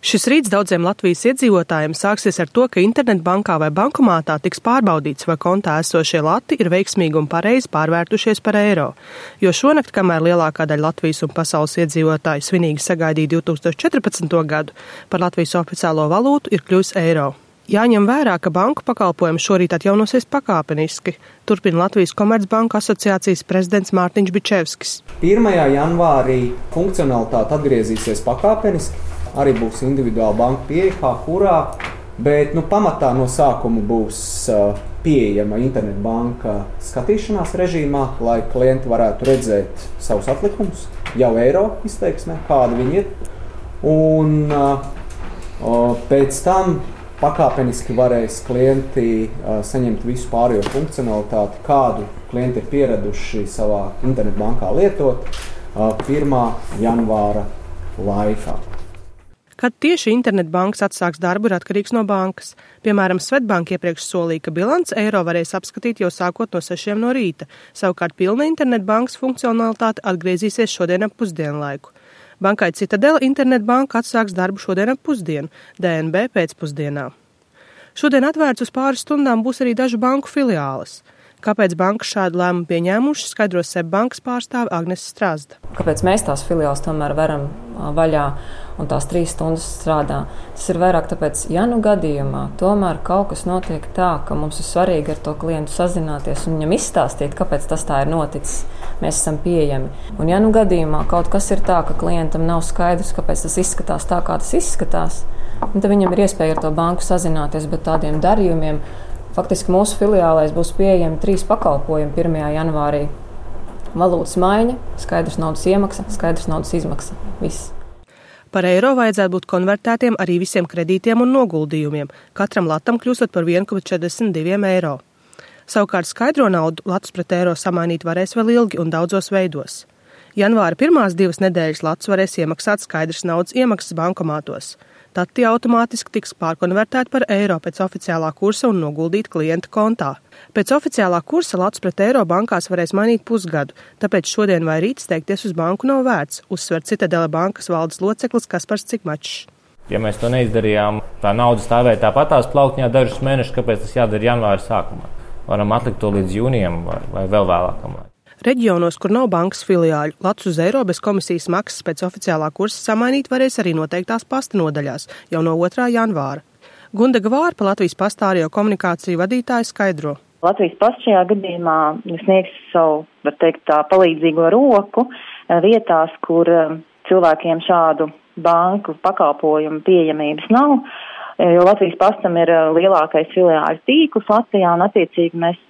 Šis rīts daudziem Latvijas iedzīvotājiem sāksies ar to, ka internetbankā vai bankomātā tiks pārbaudīts, vai kontā esošie lati ir veiksmīgi un pareizi pārvērtušies par eiro. Jo šonakt, kamēr lielākā daļa Latvijas un pasaules iedzīvotāju svinīgi sagaidīja 2014. gadu, par Latvijas oficiālo valūtu ir kļuvis eiro. Jāņem vērā, ka banku pakalpojumi šorīt atjaunosies pakāpeniski, turpina Latvijas Komercbanku asociācijas prezidents Mārtiņš Bičevskis. 1. janvārī funkcionalitāte atgriezīsies pakāpeniski, arī būs individuāla banka pieeja, kā kurā, bet pamatā no sākuma būs pieejama internetbanka skatīšanās režīmā, lai klienti varētu redzēt savus atlikumus, jau eiro izteiksmē, kāda viņi ir, un pēc tam pakāpeniski varēs klienti saņemt visu pārējo funkcionalitāti, kādu klienti ir pieraduši savā internetbankā lietot 1. janvāra laikā. Kad tieši internetbankas atsāks darbu, ir atkarīgs no bankas. Piemēram, Svetbanka iepriekš solīja, ka bilanci eiro varēs apskatīt jau sākot no 6 no rīta. Savukārt pilna internetbankas funkcionalitāte atgriezīsies šodien ap pusdienlaiku. Bankai Citadele internetbanka atsāks darbu šodien ap pusdienu, DNB pēcpusdienā. Šodien atvērts uz pāris stundām būs arī dažu banku filiāles. Kāpēc bankas šādu lēmumu pieņēmuši, skaidros Seibankas pārstāve Agnese Strazda. Kāpēc mēs tās filiāles tomēr varam vaļā un tās 3 stundas strādā? Tas ir vairāk tāpēc, ja gadījumā tomēr kaut kas notiek tā, ka mums ir svarīgi ar to klientu sazināties un viņam izstāstīt, kāpēc tas tā ir noticis, mēs esam pieejami. Un ja gadījumā kaut kas ir tā, ka klientam nav skaidrs, kāpēc tas izskatās tā, kā tas izskatās, tad viņam ir iespēja ar to banku sazināties, bet tādiem darījumiem faktiski mūsu filiālēs būs pieejami 3 pakalpojumi 1. janvārī. Valūtas maiņa, skaidrs naudas iemaksa, skaidrs naudas izmaksa. Viss. Par eiro vajadzētu būt konvertētiem arī visiem kredītiem un noguldījumiem, katram latam kļūstot par 1,42 eiro. Savukārt skaidro naudu latus pret eiro samainīt varēs vēl ilgi un daudzos veidos. Janvāra pirmās 2 nedēļas latus varēs iemaksāt skaidrs naudas iemaksas bankomātos. Tad tie automātiski tiks pārkonvertēti par eiro pēc oficiālā kursa un noguldīti klienta kontā. Pēc oficiālā kursa latus pret eiro bankās varēs mainīt pusgadu, tāpēc šodien vai rīt steigties uz banku nav vērts, uzsver Citadele bankas valdes loceklis Kaspars Cikmačs. Ja mēs to neizdarījām, tā nauda stāvēja tāpatās plauktņā dažus mēnešus, kāpēc tas jādara janvāra sākumā? Varam atlikt to līdz jūnijam vai vēl vēlākam. Reģionos, kur nav bankas filiāļu, latus uz eiro bez komisijas maksas pēc oficiālā kursa samainīt varēs arī noteiktās pasta nodaļās jau no 2. janvāra. Gundaga Vārpa, Latvijas pastā ārējo komunikāciju vadītāja, skaidro. Latvijas pasts šajā gadījumā sniegs savu, var teikt, tā palīdzīgo roku vietās, kur cilvēkiem šādu banku pakalpojumu pieejamības nav, jo Latvijas pastam ir lielākais filiāļu tīkls Latvijā un attiecīgi mēs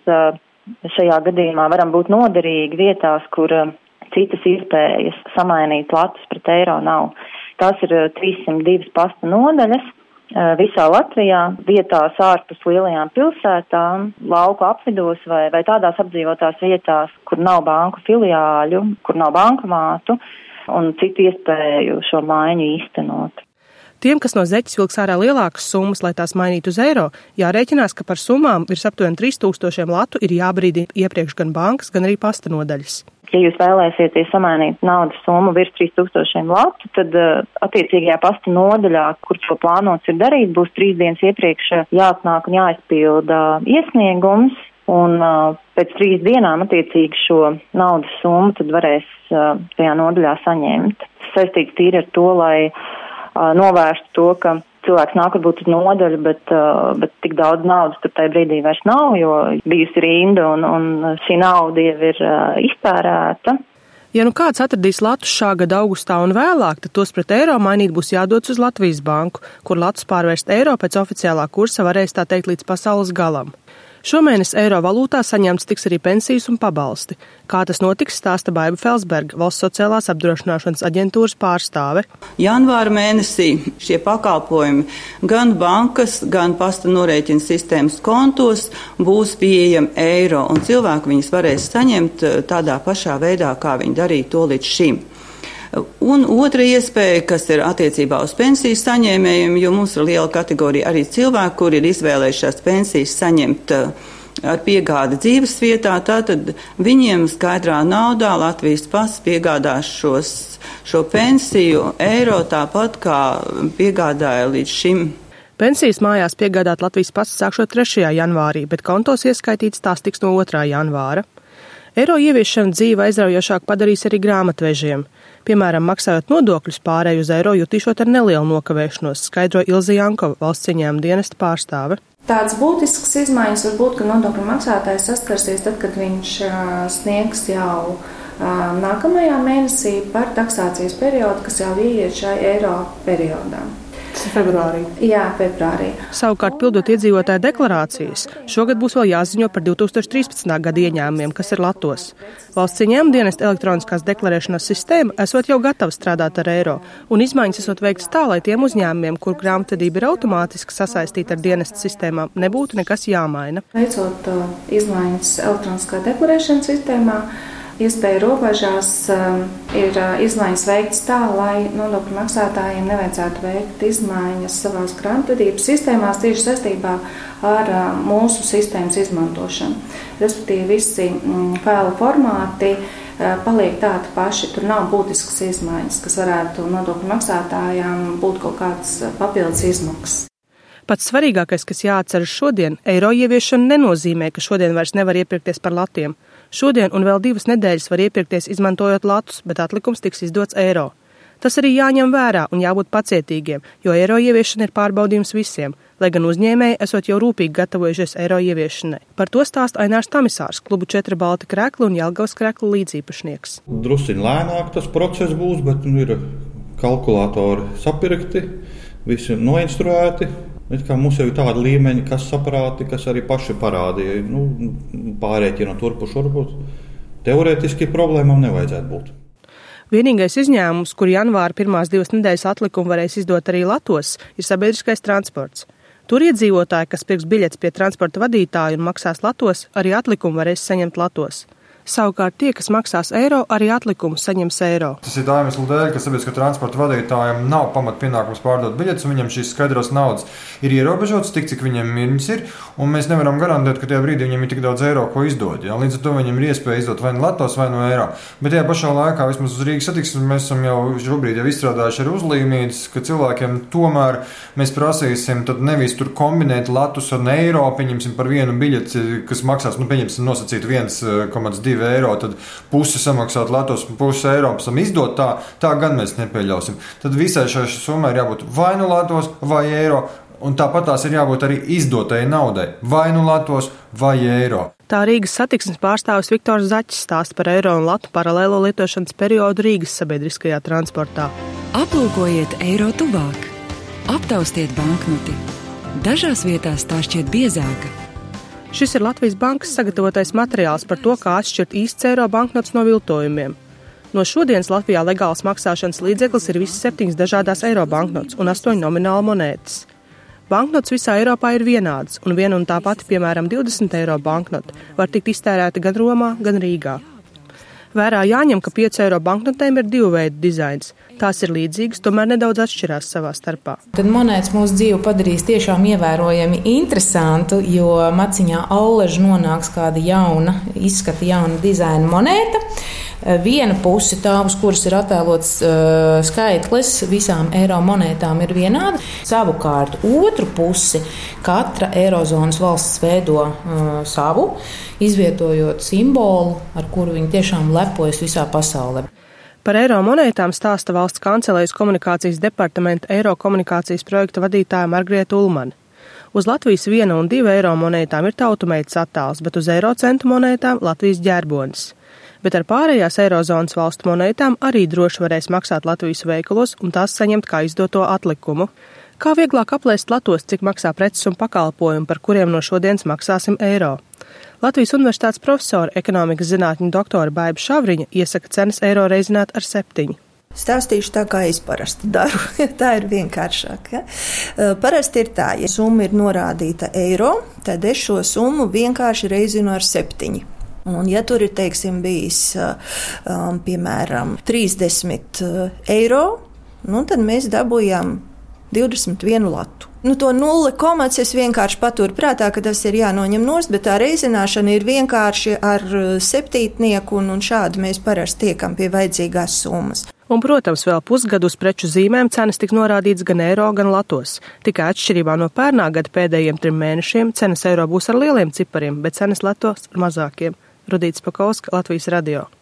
šajā gadījumā varam būt noderīgi vietās, kur citas iespējas samainīt latus pret eiro nav. Tās ir 302 pasta nodaļas visā Latvijā, vietās ārpus lielajām pilsētām, lauku apvidos vai tādās apdzīvotās vietās, kur nav banku filiāļu, kur nav bankomātu un citu iespēju šo maiņu īstenot. Tiem, kas no zeķes vilks ārā lielākas summas, lai tās mainītu uz eiro, jārēķinās, ka par summām virs aptuveni 3000 latu ir jābrīdina iepriekš gan bankas, gan arī pasta nodaļas. Ja jūs vēlēsieties samainīt naudas summu virs 3000 latu, tad attiecīgajā pasta nodaļā, kur to plānots ir darīt, būs 3 dienas iepriekš jāatnāk un jāizpilda iesniegums, un pēc 3 dienām attiecīgi šo naudas summu tad varēs tajā nodaļā saņemt. Saistīts tīri ar to, lai novērst to, ka cilvēks nāk varbūt uz nodaļu, bet tik daudz naudas tur tajā brīdī vairs nav, jo bijusi rinda un šī nauda jau ir iztērēta. Ja kāds atradīs latus šā gada augustā un vēlāk, tad tos pret eiro mainīt būs jādodas uz Latvijas banku, kur latus pārvērst eiro pēc oficiālā kursa varēs tā teikt līdz pasaules galam. Šomēnes eiro valūtā saņemts tiks arī pensijas un pabalsti. Kā tas notiks, stāsta Baiba Felsberga, Valsts sociālās apdrošināšanas aģentūras pārstāve. Janvāra mēnesī šie pakalpojumi gan bankas, gan pasta norēķina sistēmas kontos būs pieejami eiro, un cilvēki viņus varēs saņemt tādā pašā veidā, kā viņi darīja to līdz šim. Un otra iespēja, kas ir attiecībā uz pensijas saņēmējiem, jo mums ir liela kategorija arī cilvēku, kuri ir izvēlējušās pensijas saņemt ar piegādi dzīves vietā, tātad viņiem skaidrā naudā Latvijas pasts piegādās šo pensiju eiro tāpat kā piegādāja līdz šim. Pensijas mājās piegādāt Latvijas pasts sākšot 3. janvārī, bet kontos ieskaitīts tās tiks no 2. janvāra. Eiro ieviešana dzīve aizraujošāk padarīs arī grāmatvežiem. Piemēram, maksājot nodokļus pārēju uz eiro jutīšot ar nelielu nokavēšanos, skaidro Ilze Jankova, valsts ieņēmuma dienesta pārstāve. Tāds būtisks izmaiņas var būt, ka nodokļu maksātājs saskarsies tad, kad viņš sniegs jau nākamajā mēnesī par taksācijas periodu, kas jau ieiet šai eiro periodā. Februārī. Jā, februārī. Savukārt, pildot iedzīvotāju deklarācijas, šogad būs vēl jāziņo par 2013. gada ieņēmumiem, kas ir Latvos. Valsts ieņēmuma dienesta elektroniskās deklarēšanas sistēma esot jau gatava strādāt ar eiro, un izmaiņas esot veikts tā, lai tiem uzņēmumiem, kur grāmatvedība ir automātiski sasaistīta ar dienesta sistēmām, nebūtu nekas jāmaina. Veicot izmaiņas elektroniskā deklarēšanas sistēmā, iespēja robežās ir izmaiņas veikts tā, lai nodokļu maksātājiem nevajadzētu veikt izmaiņas savās grāmatvedības sistēmās tieši saistībā ar mūsu sistēmas izmantošanu. Respektīvi, visi failu formāti paliek tādi paši, tur nav būtiskas izmaiņas, kas varētu nodokļu maksātājām būt kaut kāds papildus izmaksas. Pats svarīgākais, kas jāatceras šodien, eiro ieviešana nenozīmē, ka šodien vairs nevar iepirkties par latiem. Šodien un vēl 2 nedēļas var iepirkties izmantojot latus, bet atlikums tiks izdots eiro. Tas arī jāņem vērā un jābūt pacietīgiem, jo eiro ieviešana ir pārbaudījums visiem, lai gan uzņēmēji esot jau rūpīgi gatavojušies eiro ieviešanai. Par to stāsta Ainārs Tamisārs, klubu 4 Balti Krekli un Jelgavas Krekli līdzīpašnieks. Drusciņ lēnāk tas process būs, bet ir kalkulātori sapirkti, visi noinstruēti. Mums jau ir tāda līmeņa, kas saprāti, kas arī paši parādīja. Pārēķina turpu šurpu. Teorētiski problēmām nevajadzētu būt. Vienīgais izņēmums, kur janvāra pirmās 2 nedēļas atlikumu varēs izdot arī Latvos, ir sabiedriskais transports. Tur iedzīvotāji, kas pirks biļetes pie transporta vadītāja un maksās Latvos, arī atlikumu varēs saņemt Latvos. Savukārt tie, kas maksās eiro, arī atlikumu saņems eiro. Tas ir tā iemesla dēļ, ka sabiedriskā transporta vadītājiem nav pamatpienākums pārdot biļetes, un viņam šīs skaidrās naudas ir ierobežotas tik, cik viņiem viņas ir, un mēs nevaram garantēt, ka tajā brīdī viņam ir tik daudz eiro, ko izdod. Ja? Līdz ar to viņam ir iespēja izdot vai no Latvijas, vai no eiro. Bet tajā pašā laikā, vismaz uz Rīgas satiksmes, mēs esam jau šobrīd izstrādājuši ar uzlīmītas, ka cilvēkiem tomēr mēs prasīsim tad nevis tur kombinēt Latvijas un eiro, pieņemsim par vienu biļeti, kas maksās, pieņemsim nosacīt 1,2 eiro, tad pusi samaksāt Latvijas, pusi eiro, pēc tam izdot tā gan mēs nepieļausim. Tad visai šai summai ir jābūt vai nu Latvijas, vai eiro, un tāpat tās ir jābūt arī izdotajai naudai, vai nu Latvijas, vai eiro. Tā Rīgas satiksmes pārstāvis Viktors Zaķis stāsta par eiro un latu paralēlo lietošanas periodu Rīgas sabiedriskajā transportā. Aplūkojiet eiro tuvāk, aptaustiet banknoti. Dažās vietās tā šķiet biezāka. Šis ir Latvijas bankas sagatavotais materiāls par to, kā atšķirt īsts eiro banknotes no viltojumiem. No šodienas Latvijā legāls maksāšanas līdzeklis ir visas 7 dažādās eiro banknotes un 8 nomināla monētas. Banknotes visā Eiropā ir vienādas, un viena un tā pati, piemēram, 20 eiro banknote, var tikt iztērēta gan Romā, gan Rīgā. Vērā jāņem, ka 5 eiro banknotēm ir 2 veidu dizains. Tās ir līdzīgas, tomēr nedaudz atšķirās savā starpā. Tad monētas mūsu dzīvi padarīs tiešām ievērojami interesantu, jo maciņā allaži nonāks kāda jauna dizaina monēta. Viena puse tā, uz kuras ir attēlots skaitlis, visām eiro monētām ir vienāda. Savukārt otru pusi katra eirozonas valsts veido savu, izvietojot simbolu, ar kuru viņi tiešām lepojas visā pasaulē. Par eiro monētām stāsta valsts kancelējas komunikācijas departamenta eiro komunikācijas projekta vadītāja Margrieta Ulmane. Uz Latvijas 1 un 2 eiro monētām ir tautumeitas attēls, bet uz eiro centu monētām Latvijas ģerbonis. Bet ar pārējās eirozonas valstu monētām arī droši varēs maksāt Latvijas veikalos un tās saņemt kā izdoto atlikumu. Kā vieglāk aplēst Latvos, cik maksā preces un pakalpojumi, par kuriem no šodienas maksāsim eiro? Latvijas universitātes profesora, ekonomikas zinātņu doktora Baiba Šavriņa iesaka cenas eiro reizināt ar 7. Stāstīšu tā, kā es parasti daru. Tā ir vienkāršāk. Ja? Parasti ir tā, ja summa ir norādīta eiro, tad es šo summu vienkārši reizinu ar 7. Un, ja tur ir, teiksim, bijis, piemēram, 30 eiro, tad mēs dabūjām 21 latu. To 0, es vienkārši paturu prātā, ka tas ir jānoņem nost, bet tā reizināšana ir vienkārši ar septītnieku, un šādi mēs parasti tiekam pie vajadzīgās summas. Un, protams, vēl pusgadu uz preču zīmēm cenas tika norādīts gan eiro, gan latos. Tikai atšķirībā no pērnā gada pēdējiem 3 mēnešiem cenas eiro būs ar lieliem cipariem, bet cenas latos ar mazākiem. Rudīts Pakauska, Latvijas radio.